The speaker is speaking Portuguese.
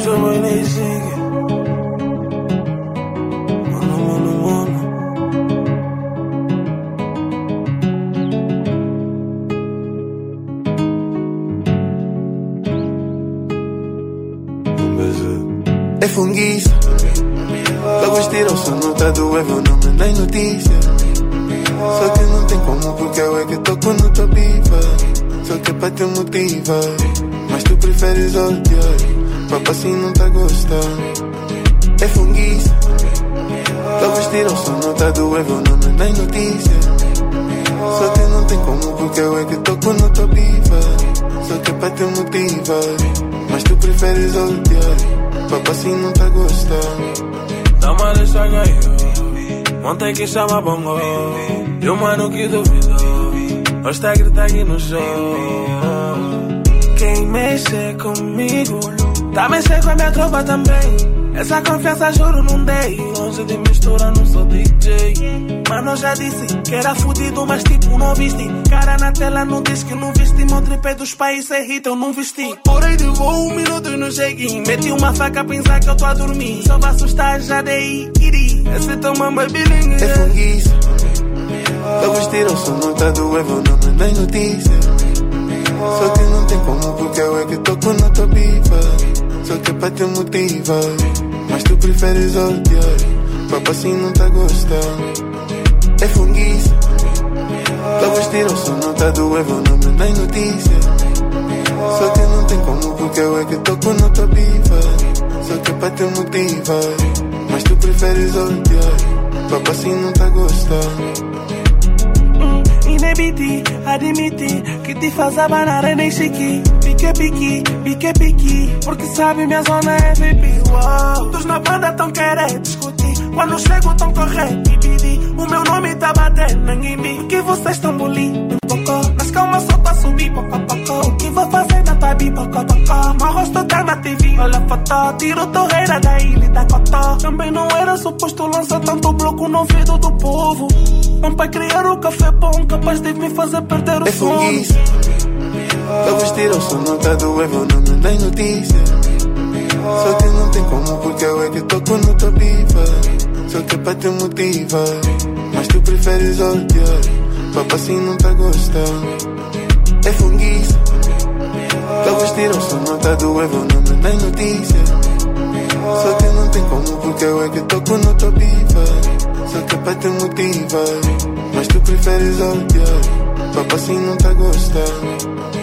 chama e nem sigue. Mano. É funguiça. Logo estiram só nota do Evo, não me nem notícia. Só que não tem como, porque eu é que toco no tua pipa. Só que é pra te motivar, mas tu preferes odiar. Papo assim não tá gostando. É funguiça. Logo estiram só nota do Evo, não me nem notícia. Só que não tem como, porque eu é que toco no tua pipa. Só que é pra te motivar, mas tu preferes odiar. Papo assim não tá gostando. Dama de cair. Ontem que chama bongo. E o mano que duvidou hoje tá a gritar aqui no show. Quem mexe comigo tá mexendo com a minha tropa também. Essa confiança juro não dei. Longe de mistura não sou DJ. Mano já disse que era fudido, mas tipo não viste. Cara na tela não diz que não vesti. Meu tripé dos países é hit, eu não vesti. Porém de voo, 1 minuto no check-in. Meti uma faca a pensar que eu tô a dormir. Só vai assustar, já dei iri. Esse teu mamãe bilingue. É funguiça. Logo estiram só nota do Evo, não me nem notícia. Só que não tem como, porque eu é que toco na tua pipa. Só que é pra te motivar, mas tu preferes odiar. Papo assim não tá gostando. É funguiça. Logo estiram só nota do Evo, não me nem notícia. Só que não tem como, porque eu é que toco na tua pipa. Só que é pra te motivar, mas tu preferes odiar. Papo assim não tá gostando. Inebiti, admiti que te faz abanar e nem chiqui. Pique, porque sabe minha zona é VIP. Wow. Todos na banda tão querer discutir. Quando chego tão correr, pedi. O meu nome tá batendo em mim. Porque vocês tão bolindo, pocó. Mas calma só pra subir, pocó. O que vou fazer na tua bipa, pocó. Meu rosto tá na TV, olha a foto. Tiro torreira da ilha da Cotó. Também não era suposto lançar tanto bloco no ouvido do povo. Vamos pra criar o café bom, capaz de me fazer perder o sono. É funguiça. Logo estiram só nota do Evo, não me nem notícia. Só que não tem como, porque eu é que toco no tua pipa. Só que é pra te motivar, mas tu preferes odiar. Papo assim não tá gostando. É funguiça. Logo estiram só nota do Evo, não me nem notícia. Só que não tem como, porque eu é que toco no tua pipa. Só que é pra te motivar, mas tu preferes odiar. Papo assim não tá gostando.